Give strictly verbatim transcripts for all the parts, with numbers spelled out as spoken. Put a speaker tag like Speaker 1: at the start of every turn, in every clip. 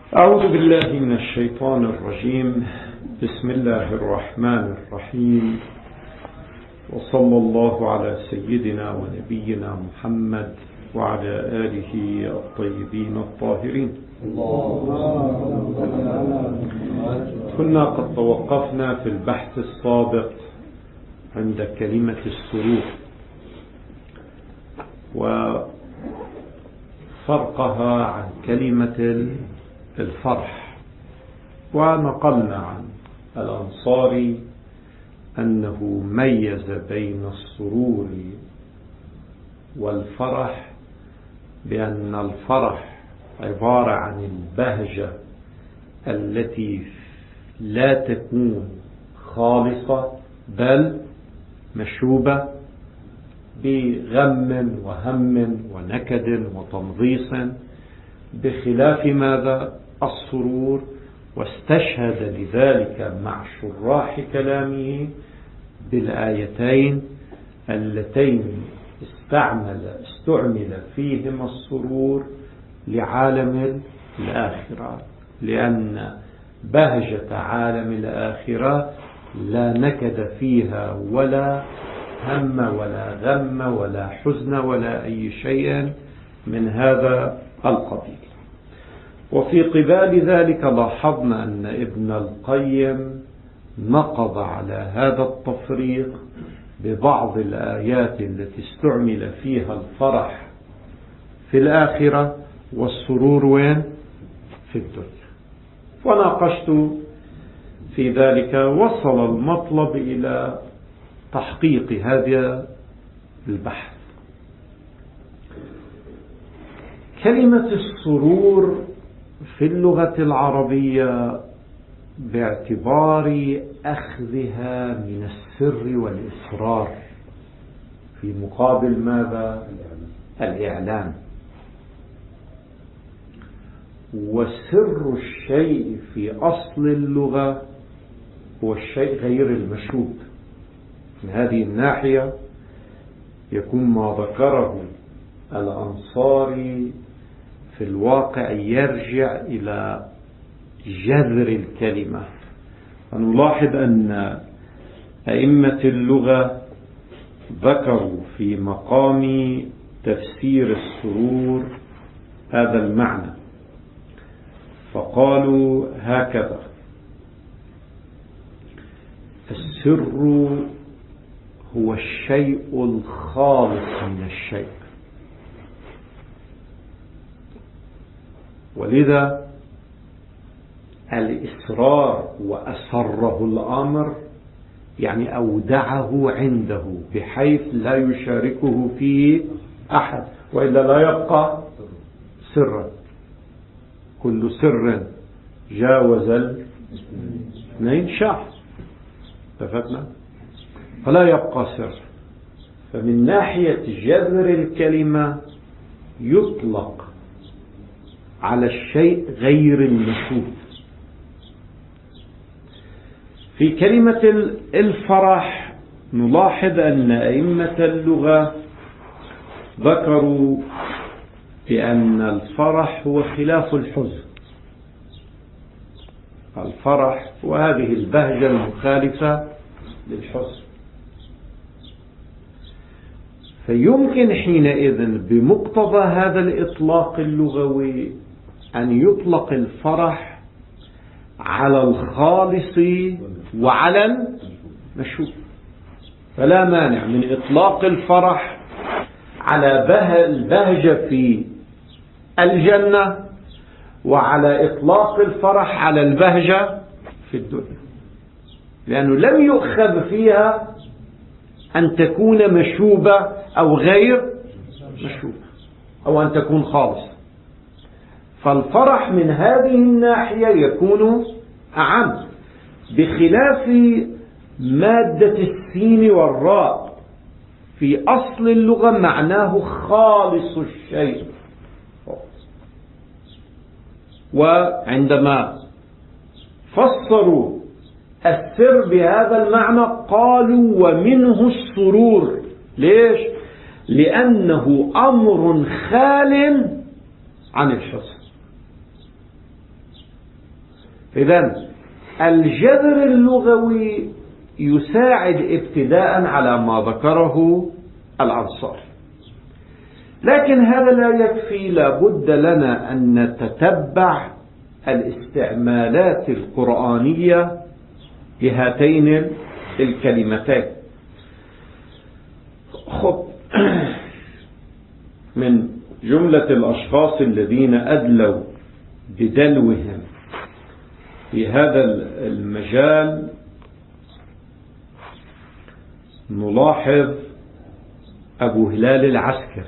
Speaker 1: أعوذ بالله من الشيطان الرجيم. بسم الله الرحمن الرحيم، وصلى الله على سيدنا ونبينا محمد وعلى آله الطيبين الطاهرين. كنا قد توقفنا في البحث السابق عند كلمة السرور وفرقها عن كلمة الفرح، ونقلنا عن الأنصاري أنه ميز بين السرور والفرح بأن الفرح عبارة عن البهجة التي لا تكون خالصة بل مشوبة بغم وهم ونكد وتمضيص، بخلاف ماذا؟ السرور. واستشهد لذلك مع شراح كلامه بالآيتين اللتين استعمل استعمل فيهما السرور لعالم الآخرة، لأن بهجة عالم الآخرة لا نكد فيها ولا هم ولا غم ولا حزن ولا أي شيء من هذا القبيل. وفي قبال ذلك لاحظنا أن ابن القيم نقض على هذا التفريق ببعض الآيات التي استعمل فيها الفرح في الآخرة والسرور وين؟ في الدنيا. وناقشت في ذلك. وصل المطلب إلى تحقيق هذا البحث. كلمة السرور في اللغة العربية باعتبار أخذها من السر والإسرار في مقابل ماذا؟ الإعلان. وسر الشيء في أصل اللغة هو الشيء غير المشهود. من هذه الناحية يكون ما ذكره الأنصاري في الواقع يرجع إلى جذر الكلمة. فنلاحظ أن أئمة اللغة ذكروا في مقام تفسير السرور هذا المعنى، فقالوا هكذا: السر هو الشيء الخالص من الشيء. ولذا الإسرار وأسره الأمر يعني أودعه عنده بحيث لا يشاركه فيه أحد، وإلا لا يبقى سرا. كل سر جاوز الاثنين شاع. اتفقنا؟ فلا يبقى سر. فمن ناحية جذر الكلمة يطلق على الشيء غير المشهود. في كلمة الفرح نلاحظ أن أئمة اللغة ذكروا بأن الفرح هو خلاف الحزن. الفرح وهذه البهجة المخالفة للحزن. فيمكن حينئذ بمقتضى هذا الإطلاق اللغوي أن يطلق الفرح على الخالص وعلى المشهود. فلا مانع من إطلاق الفرح على البهجة في الجنة وعلى إطلاق الفرح على البهجة في الدنيا، لأنه لم يؤخذ فيها أن تكون مشوبة أو غير مشوبة أو أن تكون خالصة. فالفرح من هذه الناحية يكون أعم، بخلاف مادة السين والراء في أصل اللغة معناه خالص الشيء. وعندما فسروا السر بهذا المعنى قالوا ومنه السرور. ليش؟ لأنه أمر خال عن الحزن. إذن الجذر اللغوي يساعد ابتداء على ما ذكره الأنصاري، لكن هذا لا يكفي. لابد لنا أن نتتبع الاستعمالات القرآنية لهاتين الكلمتين. خب من جملة الأشخاص الذين أدلوا بدلوهم في هذا المجال نلاحظ أبو هلال العسكري.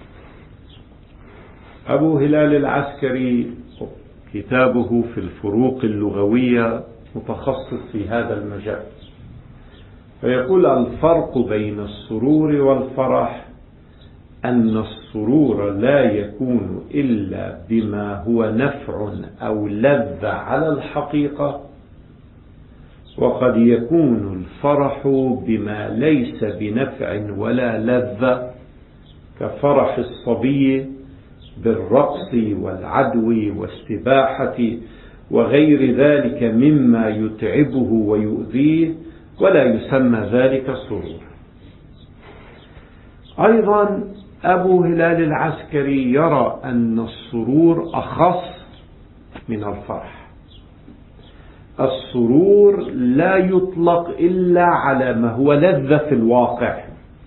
Speaker 1: أبو هلال العسكري كتابه في الفروق اللغوية متخصص في هذا المجال، فيقول الفرق بين السرور والفرح أن السرور لا يكون إلا بما هو نفع أو لذة على الحقيقة، وقد يكون الفرح بما ليس بنفع ولا لذة كفرح الصبي بالرقص والعدو والسباحة وغير ذلك مما يتعبه ويؤذيه، ولا يسمى ذلك سرور. أيضا أبو هلال العسكري يرى أن السرور أخص من الفرح. السرور لا يطلق إلا على ما هو لذة في الواقع،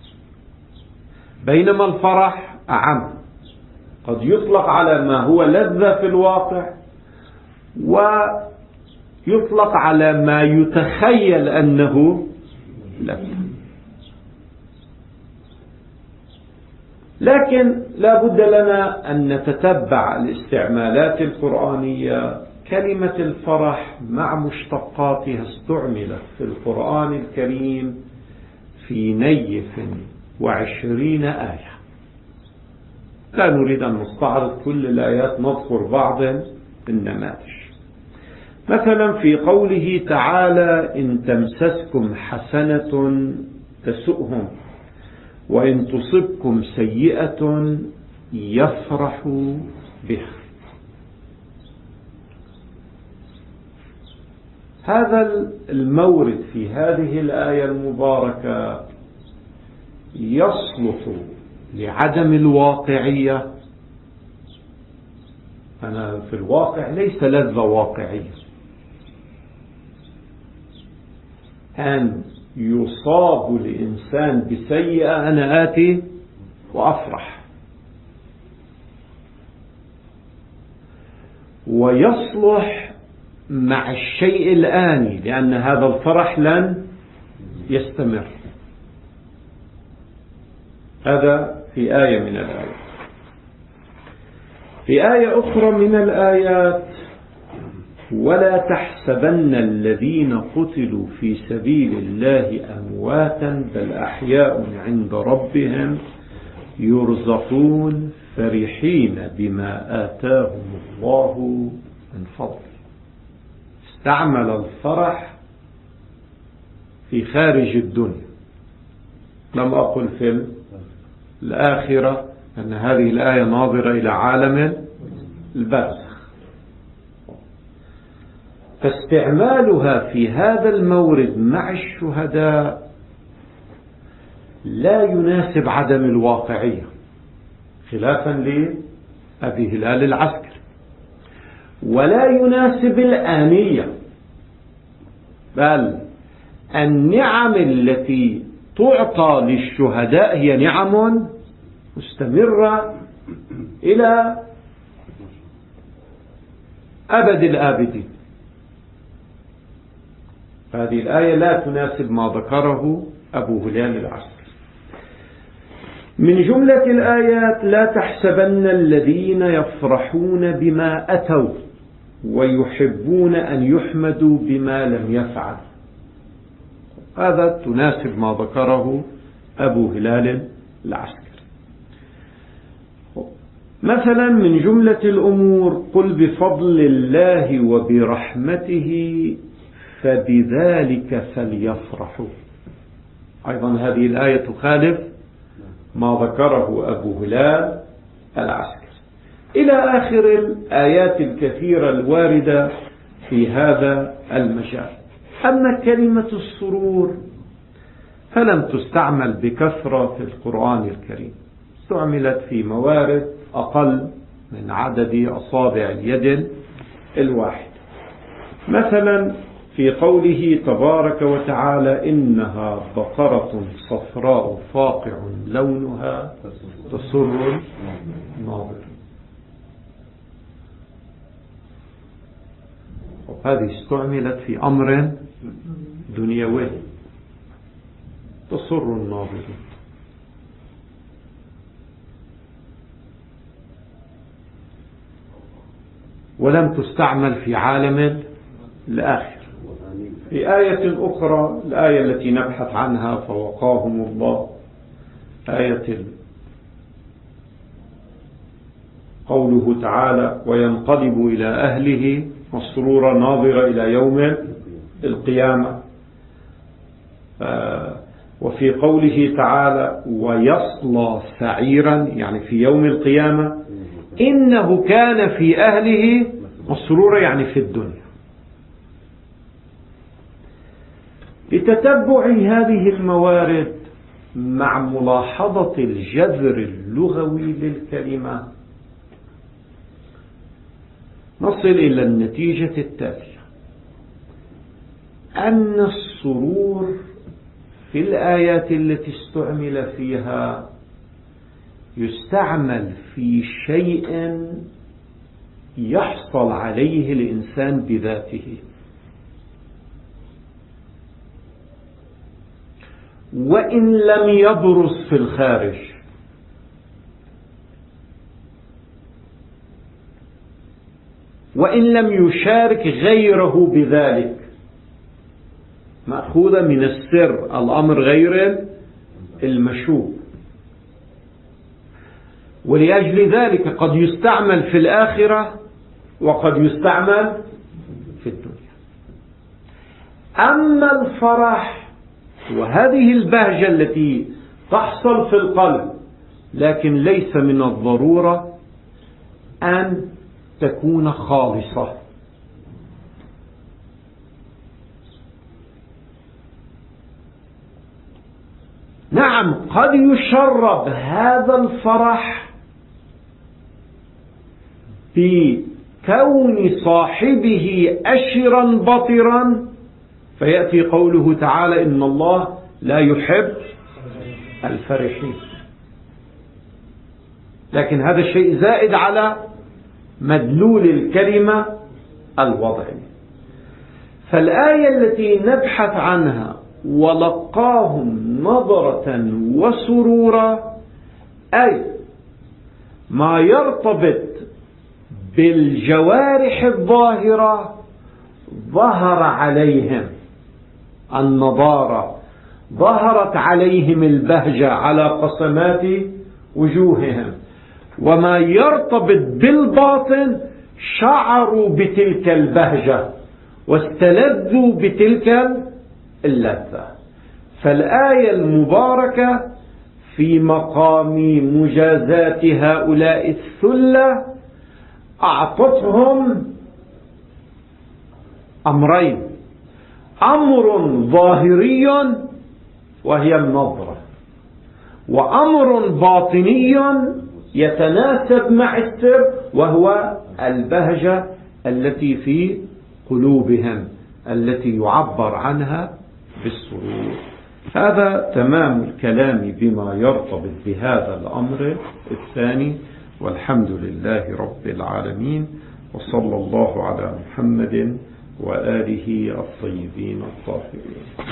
Speaker 1: بينما الفرح أعم، قد يطلق على ما هو لذة في الواقع ويطلق على ما يتخيل أنه لذة. لكن لا بد لنا أن نتتبع الاستعمالات القرآنية. كلمة الفرح مع مشتقاتها استعملت في القرآن الكريم في نيف وعشرين آية. لا نريد أن نستعرض كل الآيات، نذكر بعض النماذج. مثلا في قوله تعالى إن تمسسكم حسنة تسؤهم وإن تصبكم سيئة يفرحوا بها. هذا المورد في هذه الآية المباركة يصلح لعدم الواقعية. أنا في الواقع ليس لذة واقعية، أن يصاب الإنسان بسيئة أنا آتي وأفرح، ويصلح مع الشيء الآني لأن هذا الفرح لن يستمر. هذا في آية من الآيات. في آية أخرى من الآيات ولا تحسبن الذين قتلوا في سبيل الله أمواتا بل أحياء عند ربهم يرزقون فرحين بما آتاهم الله من فضله. استعمل الفرح في خارج الدنيا، لم أقل في الآخرة، أن هذه الآية ناظرة إلى عالم البرزخ. فاستعمالها في هذا المورد مع الشهداء لا يناسب عدم الواقعية، خلافا لأبي هلال العسكري، ولا يناسب الآنية، بل النعم التي تعطى للشهداء هي نعم مستمرة إلى أبد الآبدين. هذه الآية لا تناسب ما ذكره أبو هلال العسكري. من جملة الآيات لا تحسبن الذين يفرحون بما أتوا ويحبون أن يحمدوا بما لم يفعل. هذا تناسب ما ذكره أبو هلال العسكري. مثلا من جملة الأمور قل بفضل الله وبرحمته فبذلك فليفرحوا. أيضا هذه الآية تخالف ما ذكره أبو هلال العسكري. إلى آخر الآيات الكثيرة الواردة في هذا المجال. أما كلمة السرور فلم تستعمل بكثرة في القرآن الكريم، استعملت في موارد أقل من عدد أصابع اليد الواحد. مثلا في قوله تبارك وتعالى إنها بقرة صفراء فاقع لونها تسر الناظر. هذه استعملت في أمر دنيوي، تسر الناظر. ولم تستعمل في عالم الآخر. في آية أخرى، الآية التي نبحث عنها فوقاهم الله، آية قوله تعالى وينقلب إلى أهله مسرورا ناظرا إلى يوم القيامة. وفي قوله تعالى ويصلى سعيرا، يعني في يوم القيامة، إنه كان في أهله مسرورا، يعني في الدنيا. لتتبع هذه الموارد مع ملاحظة الجذر اللغوي للكلمة نصل إلى النتيجة التالية: أن السرور في الآيات التي استعمل فيها يستعمل في شيء يحصل عليه الإنسان بذاته، وإن لم يبرز في الخارج. وإن لم يشارك غيره بذلك، مأخوذة من السر، الأمر غير المشوب. ولأجل ذلك قد يستعمل في الآخرة وقد يستعمل في الدنيا. أما الفرح وهذه البهجة التي تحصل في القلب، لكن ليس من الضرورة أن تكون خالصة. نعم، قد يشرب هذا الفرح بكون صاحبه أشرا بطرا، فيأتي قوله تعالى إن الله لا يحب الفرحين، لكن هذا الشيء زائد على مدلول الكلمة الوضعي. فالآية التي نبحث عنها ولقاهم نظرة وسرورا، أي ما يرتبط بالجوارح الظاهرة ظهر عليهم النضارة، ظهرت عليهم البهجة على قسمات وجوههم، وما يرتبط بالباطن شعروا بتلك البهجة واستلذوا بتلك اللذة. فالآية المباركة في مقام مجازات هؤلاء الثلة أعطتهم أمرين: أمر ظاهري وهي النظرة، وأمر باطني يتناسب مع السر وهو البهجة التي في قلوبهم التي يعبر عنها بالسرور. هذا تمام الكلام بما يرتبط بهذا الأمر الثاني، والحمد لله رب العالمين، وصلى الله على محمد وآله الطيبين الطاهرين.